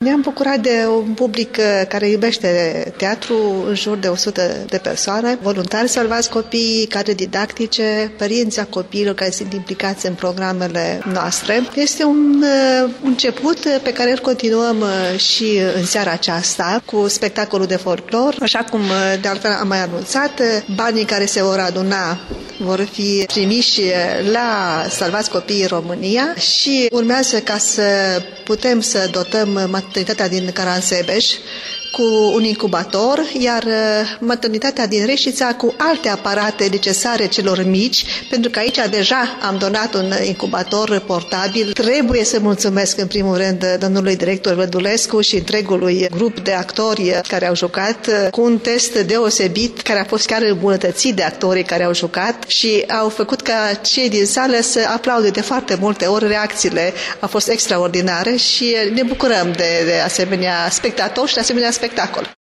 Ne-am bucurat de un public care iubește teatru, în jur de 100 de persoane, voluntari salvați copii, cadre didactice, părinții copiilor care sunt implicați în programele noastre. Este un început pe care îl continuăm și în seara aceasta cu spectacolul de folclor. Așa cum de altfel am mai anunțat, banii care se vor aduna vor fi trimiși la Salvați Copiii România și urmează ca să putem să dotăm maternitatea din Caransebeș cu un incubator, iar maternitatea din Reșița cu alte aparate necesare celor mici, pentru că aici deja am donat un incubator portabil. Trebuie să mulțumesc în primul rând domnului director Vădulescu și întregului grup de actori care au jucat cu un test deosebit, care a fost chiar îmbunătățit de actorii care au jucat și au făcut ca cei din sală să aplaude de foarte multe ori. Reacțiile au fost extraordinare și ne bucurăm de asemenea spectatori și de asemenea spectacol.